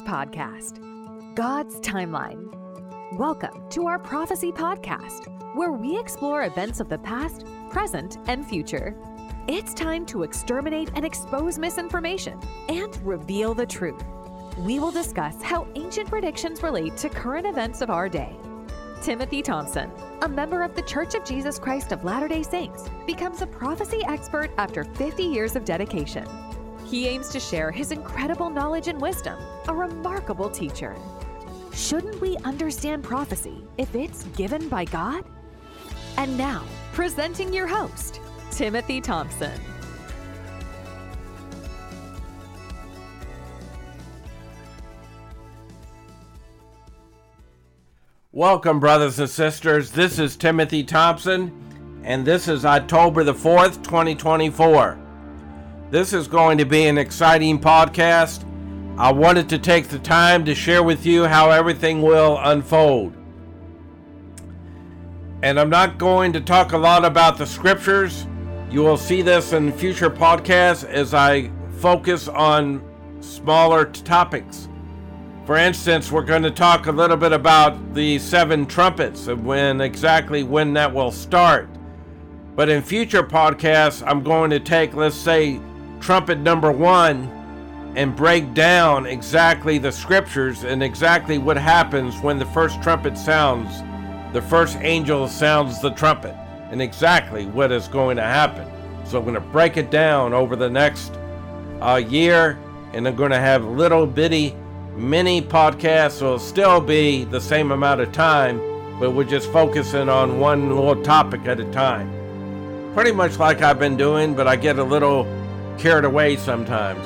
podcast, God's Timeline. Welcome to our Prophecy Podcast, where we explore events of the past, present, and future. It's time to exterminate and expose misinformation and reveal the truth. We will discuss how ancient predictions relate to current events of our day. Timothy Thompson, a member of The Church of Jesus Christ of Latter-day Saints, becomes a prophecy expert after 50 years of dedication. He aims to share his incredible knowledge and wisdom, a remarkable teacher. Shouldn't we understand prophecy if it's given by God? And now, presenting your host, Timothy Thompson. Welcome, brothers and sisters. This is Timothy Thompson, and this is October the 4th, 2024. This is going to be an exciting podcast. I wanted to take the time to share with you how everything will unfold. And I'm not going to talk a lot about the scriptures. You will see this in future podcasts as I focus on smaller topics. For instance, we're going to talk a little bit about the 7 trumpets and when that will start. But in future podcasts, I'm going to take, let's say, trumpet number 1 and break down exactly the scriptures and exactly what happens when the first trumpet sounds, the first angel sounds the trumpet, and exactly what is going to happen. So I'm going to break it down over the next year, and I'm going to have little bitty mini podcasts, so it'll still be the same amount of time, but we're just focusing on one little topic at a time. Pretty much like I've been doing, but I get a little carried away sometimes.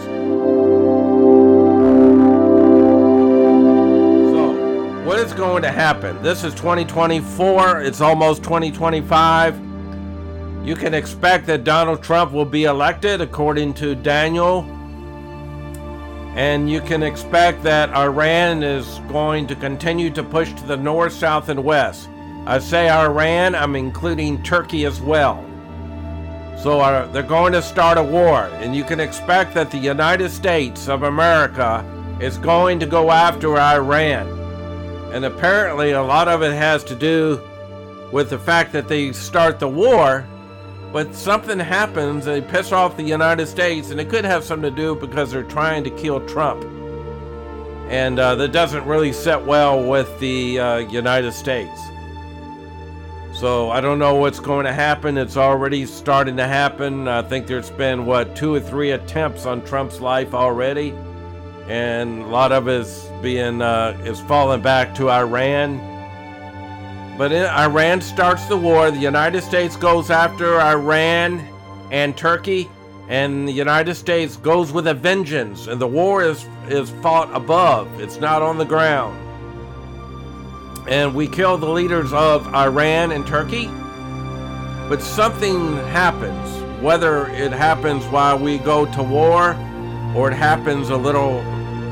So, what is going to happen? This is 2024, it's almost 2025. You can expect that Donald Trump will be elected according to Daniel. And you can expect that Iran is going to continue to push to the north, south, and west. I say Iran, I'm including Turkey as well. So they're going to start a war. And you can expect that the United States of America is going to go after Iran. And apparently a lot of it has to do with the fact that they start the war. But something happens, they piss off the United States, and it could have something to do because they're trying to kill Trump. And that doesn't really sit well with the United States. So I don't know what's going to happen. It's already starting to happen. I think there's been, 2 or 3 attempts on Trump's life already. And a lot of it is falling back to Iran. But Iran starts the war. The United States goes after Iran and Turkey, and the United States goes with a vengeance. And the war is fought above. It's not on the ground. And we kill the leaders of Iran and Turkey. But something happens, whether it happens while we go to war, or it happens a little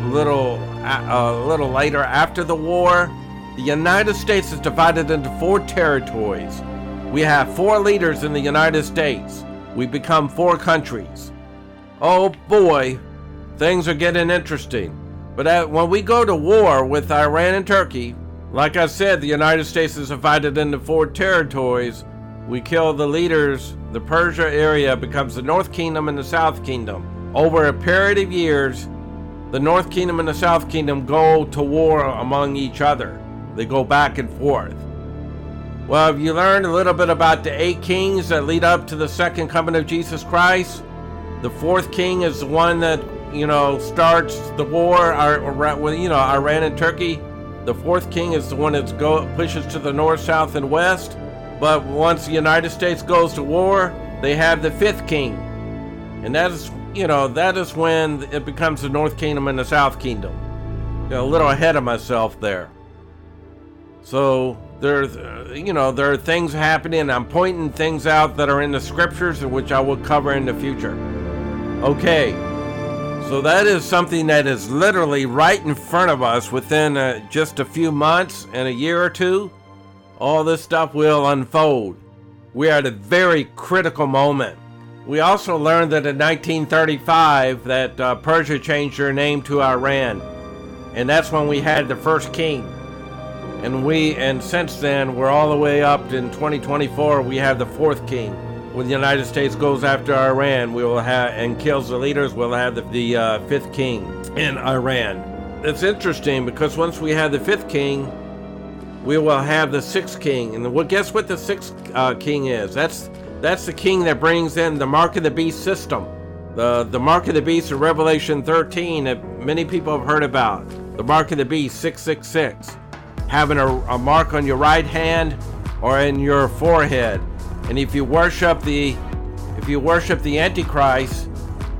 later after the war. The United States is divided into 4 territories. We have 4 leaders in the United States. We become 4 countries. Oh boy, things are getting interesting. But when we go to war with Iran and Turkey, like I said, the United States is divided into 4 territories. We kill the leaders. The Persia area becomes the North Kingdom and the South Kingdom. Over a period of years, the North Kingdom and the South Kingdom go to war among each other. They go back and forth. Well, have you learned a little bit about the 8 kings that lead up to the second coming of Jesus Christ? The 4th king is the one that, starts the war, Iran and Turkey. The 4th king is the one that pushes to the north, south, and west. But once the United States goes to war, they have the 5th king. And that is when it becomes the North Kingdom and the South Kingdom. A little ahead of myself there. So there are things happening. I'm pointing things out that are in the scriptures, and which I will cover in the future. Okay, so that is something that is literally right in front of us within just a few months and a year or two. All this stuff will unfold. We are at a very critical moment. We also learned that in 1935 that Persia changed their name to Iran. And that's when we had the first king. And since then, we're all the way up in 2024, we have the fourth king. When the United States goes after Iran, we will have, and kills the leaders, we'll have the fifth king in Iran. It's interesting because once we have the fifth king, we will have the sixth king. And guess what the sixth king is? That's the king that brings in the Mark of the Beast system. The Mark of the Beast in Revelation 13 that many people have heard about. The Mark of the Beast, 666. Having a mark on your right hand or in your forehead. And if you worship the Antichrist,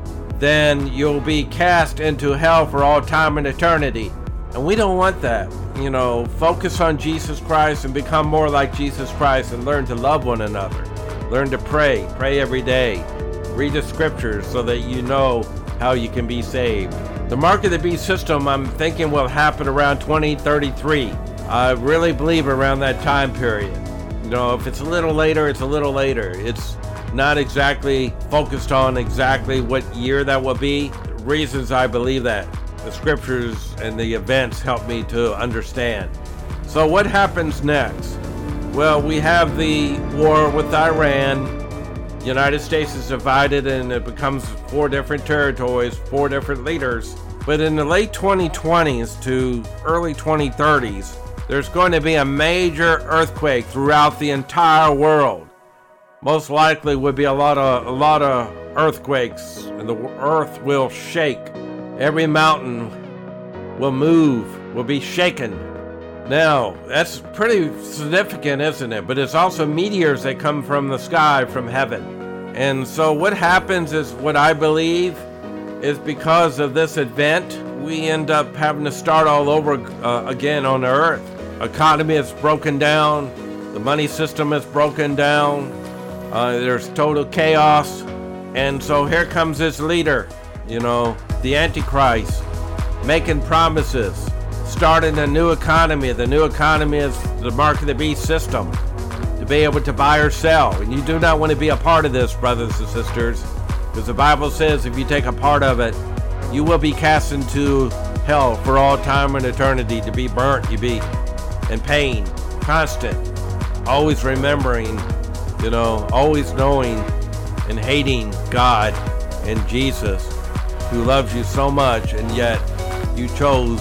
then you'll be cast into hell for all time and eternity. And we don't want that. Focus on Jesus Christ and become more like Jesus Christ and learn to love one another. Learn to pray every day. Read the scriptures so that you know how you can be saved. The Mark of the Beast system, I'm thinking, will happen around 2033. I really believe around that time period. If it's a little later, it's a little later. It's not exactly focused on exactly what year that will be. Reasons I believe that. The scriptures and the events help me to understand. So what happens next? Well, we have the war with Iran. The United States is divided and it becomes 4 different territories, 4 different leaders. But in the late 2020s to early 2030s, there's going to be a major earthquake throughout the entire world. Most likely would be a lot of earthquakes, and the earth will shake. Every mountain will move, will be shaken. Now, that's pretty significant, isn't it? But it's also meteors that come from the sky, from heaven. And so what happens is, what I believe is, because of this event, we end up having to start all over again on the earth. Economy is broken down. The money system is broken down. There's total chaos. And so here comes this leader, the Antichrist, making promises, starting a new economy. The new economy is the Mark of the Beast system, to be able to buy or sell. And you do not want to be a part of this, brothers and sisters, because the Bible says if you take a part of it, you will be cast into hell for all time and eternity, to be burnt. You be in pain, constant, always remembering, always knowing and hating God and Jesus, who loves you so much, and yet you chose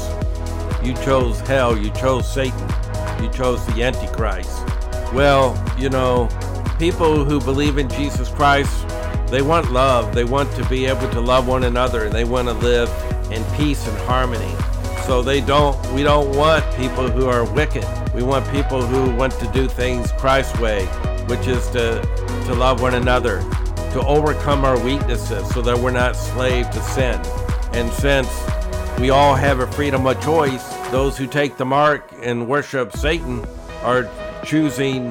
hell, you chose Satan, you chose the Antichrist. Well, people who believe in Jesus Christ, they want love. They want to be able to love one another, and they want to live in peace and harmony. So we don't want people who are wicked. We want people who want to do things Christ's way, which is to love one another, to overcome our weaknesses so that we're not slave to sin. And since we all have a freedom of choice, those who take the mark and worship Satan are choosing,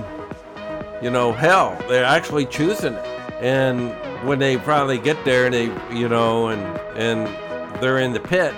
hell. They're actually choosing it. And when they probably get there, they, and they're in the pit,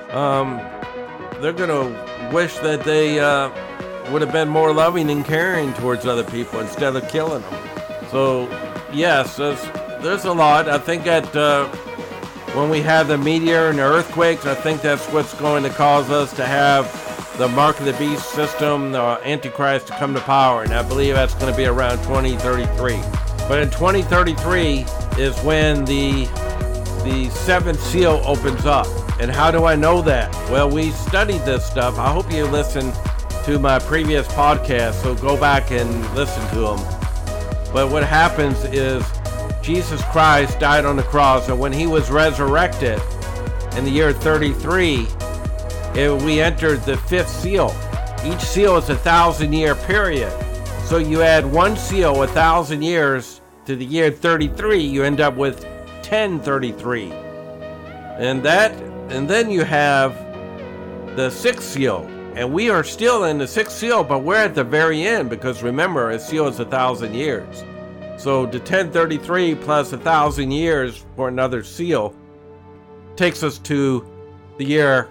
they're going to wish that they would have been more loving and caring towards other people instead of killing them. So, yes, there's a lot. I think that when we have the meteor and the earthquakes, I think that's what's going to cause us to have the Mark of the Beast system, the Antichrist, to come to power. And I believe that's going to be around 2033. But in 2033 is when the seventh seal opens up. And how do I know that? Well, we studied this stuff. I hope you listened to my previous podcast, so go back and listen to them. But what happens is Jesus Christ died on the cross, and when he was resurrected in the year 33, we entered the fifth seal. Each seal is a 1,000-year period. So you add one seal 1,000 years to the year 33, you end up with 1033. And then you have the sixth seal. And we are still in the sixth seal, but we're at the very end, because remember, a seal is 1,000 years. So the 1033 plus 1,000 years for another seal takes us to the year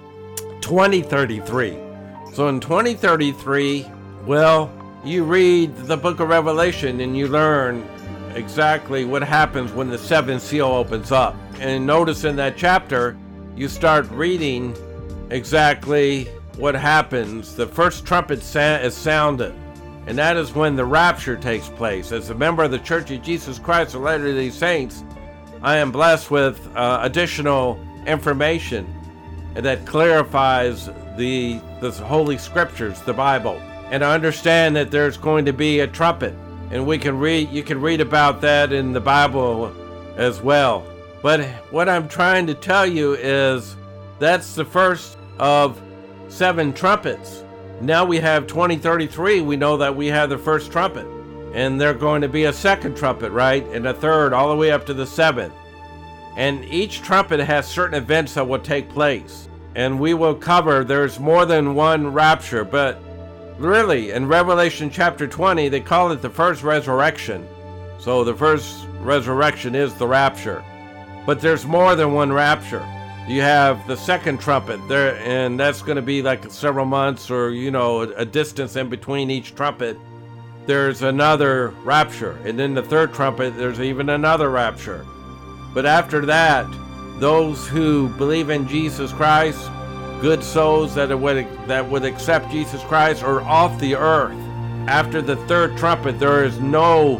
2033. So in 2033, well, you read the book of Revelation and you learn exactly what happens when the seventh seal opens up. And notice in that chapter, you start reading exactly what happens. The first trumpet is sounded, and that is when the rapture takes place. As a member of the Church of Jesus Christ of Latter-day Saints, I am blessed with additional information that clarifies the Holy Scriptures, the Bible. And I understand that there's going to be a trumpet, and you can read about that in the Bible as well. But what I'm trying to tell you is that's the first of 7 trumpets. Now we have 2033. We know that we have the first trumpet, and there's going to be a second trumpet, right? And a third, all the way up to the 7th. And each trumpet has certain events that will take place. And we will cover, there's more than one rapture, but really, in Revelation chapter 20, they call it the first resurrection. So the first resurrection is the rapture. But there's more than one rapture. You have the second trumpet there, and that's going to be like several months or, a distance in between each trumpet. There's another rapture. And then the third trumpet, there's even another rapture. But after that, those who believe in Jesus Christ, good souls that would accept Jesus Christ, are off the earth. After the third trumpet, there is none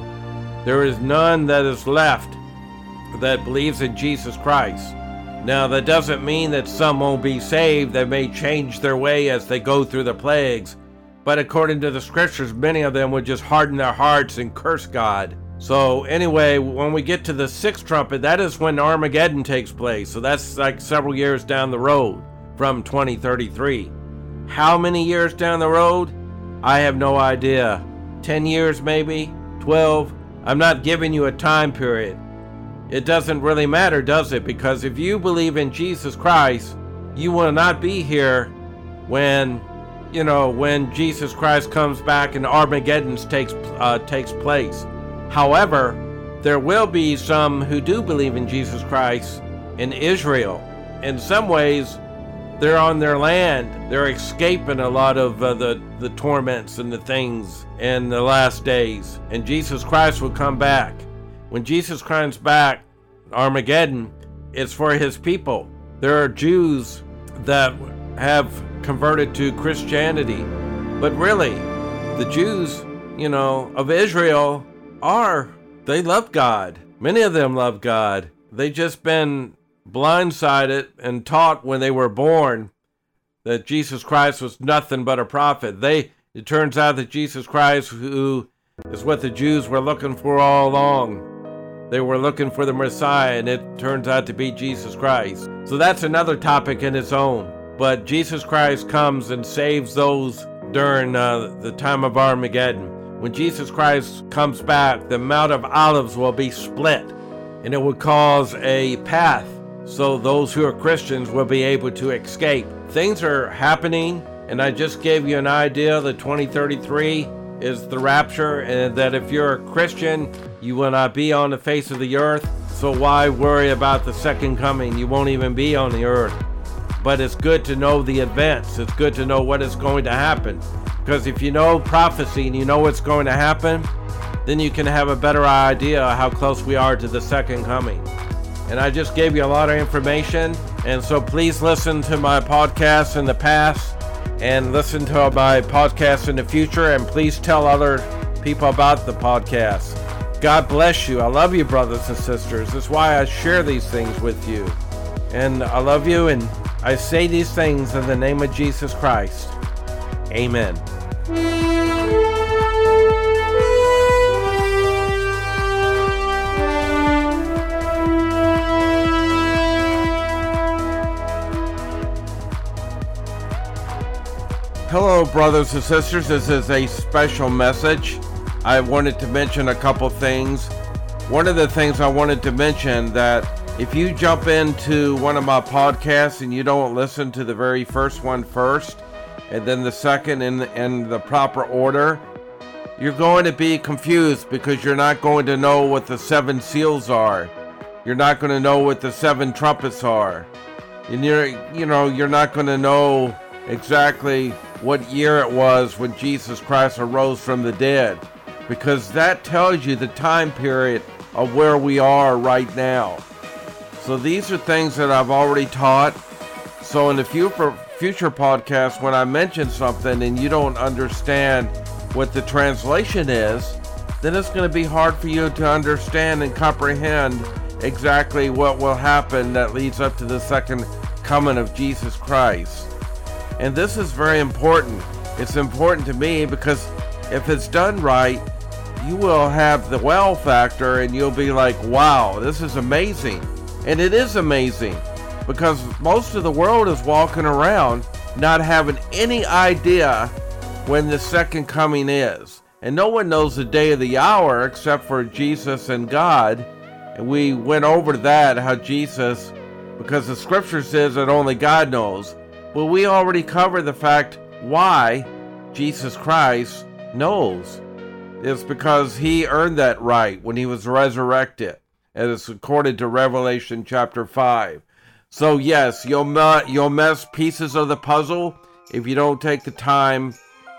that is left that believes in Jesus Christ. Now, that doesn't mean that some won't be saved. They may change their way as they go through the plagues. But according to the Scriptures, many of them would just harden their hearts and curse God. So anyway, when we get to the 6th trumpet, that is when Armageddon takes place. So that's like several years down the road from 2033. How many years down the road? I have no idea. 10 years maybe? 12? I'm not giving you a time period. It doesn't really matter, does it? Because if you believe in Jesus Christ, you will not be here when Jesus Christ comes back and Armageddon takes place. However, there will be some who do believe in Jesus Christ in Israel. In some ways, they're on their land. They're escaping a lot of the torments and the things in the last days. And Jesus Christ will come back. When Jesus comes back, Armageddon is for his people. There are Jews that have converted to Christianity. But really, the Jews, of Israel, they love God. Many of them love God. They just been blindsided and taught when they were born that Jesus Christ was nothing but a prophet. It turns out that Jesus Christ, who is what the Jews were looking for all along, they were looking for the Messiah, and it turns out to be Jesus Christ. So that's another topic in its own. But Jesus Christ comes and saves those during the time of Armageddon. When Jesus Christ comes back, the Mount of Olives will be split, and it will cause a path so those who are Christians will be able to escape. Things are happening, and I just gave you an idea that 2033 is the rapture, and that if you're a Christian, you will not be on the face of the earth. So why worry about the second coming? You won't even be on the earth. But it's good to know the events. It's good to know what is going to happen. Because if you know prophecy and you know what's going to happen, then you can have a better idea how close we are to the second coming. And I just gave you a lot of information. And so please listen to my podcasts in the past and listen to my podcasts in the future. And please tell other people about the podcast. God bless you. I love you, brothers and sisters. That's why I share these things with you. And I love you, and I say these things in the name of Jesus Christ. Amen. Hello, brothers and sisters. This is a special message. I wanted to mention a couple things. One of the things I wanted to mention, that if you jump into one of my podcasts and you don't listen to the very first one first, and then the second in the proper order, you're going to be confused, because you're not going to know what the 7 seals are. You're not going to know what the 7 trumpets are. And you're not going to know exactly what year it was when Jesus Christ arose from the dead, because that tells you the time period of where we are right now. So these are things that I've already taught. So in the future podcasts, when I mention something and you don't understand what the translation is, then it's going to be hard for you to understand and comprehend exactly what will happen that leads up to the second coming of Jesus Christ. And this is very important. It's important to me because if it's done right, you will have the wow factor and you'll be like, wow, this is amazing. And it is amazing because most of the world is walking around not having any idea when the second coming is. And no one knows the day of the hour except for Jesus and God. And we went over that, how Jesus, because the scripture says that only God knows. But we already covered the fact why Jesus Christ knows. It's because he earned that right when he was resurrected. And it's according to Revelation chapter 5. So yes, you'll miss pieces of the puzzle if you don't take the time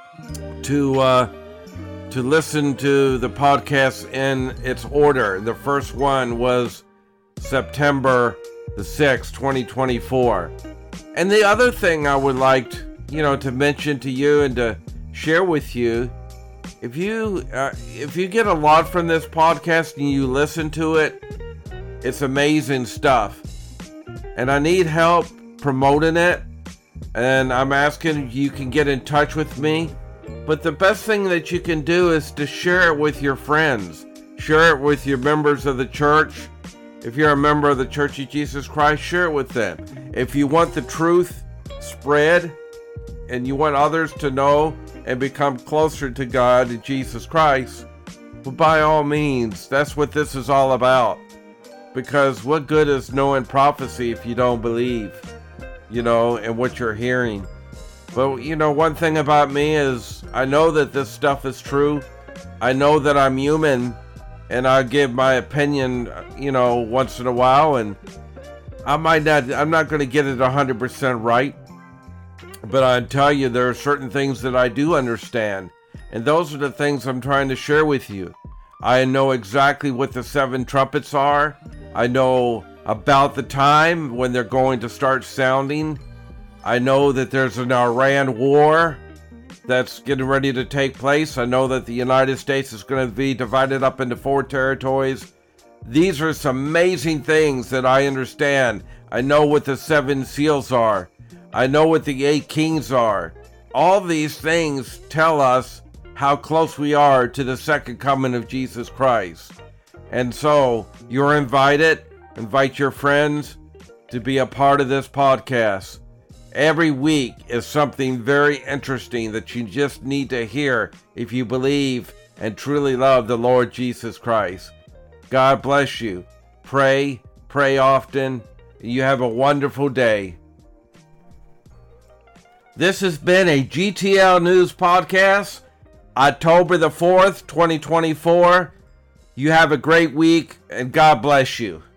to listen to the podcast in its order. The first one was September the 6th, 2024. And the other thing I would like to mention to you and to share with you, if you get a lot from this podcast and you listen to it, it's amazing stuff. And I need help promoting it. And I'm asking you can get in touch with me. But the best thing that you can do is to share it with your friends. Share it with your members of the church. If you're a member of the Church of Jesus Christ, share it with them. If you want the truth spread and you want others to know and become closer to God and Jesus Christ, well, by all means, that's what this is all about. Because what good is knowing prophecy if you don't believe, in what you're hearing? But, one thing about me is I know that this stuff is true. I know that I'm human and I give my opinion, once in a while, and I'm not going to get it 100% right. But I tell you, there are certain things that I do understand. And those are the things I'm trying to share with you. I know exactly what the 7 trumpets are. I know about the time when they're going to start sounding. I know that there's an Iran war that's getting ready to take place. I know that the United States is going to be divided up into 4 territories. These are some amazing things that I understand. I know what the 7 seals are. I know what the 8 kings are. All these things tell us how close we are to the second coming of Jesus Christ. And so, you're invited. Invite your friends to be a part of this podcast. Every week is something very interesting that you just need to hear if you believe and truly love the Lord Jesus Christ. God bless you. Pray often. You have a wonderful day. This has been a GTL News Podcast, October the 4th, 2024. You have a great week, and God bless you.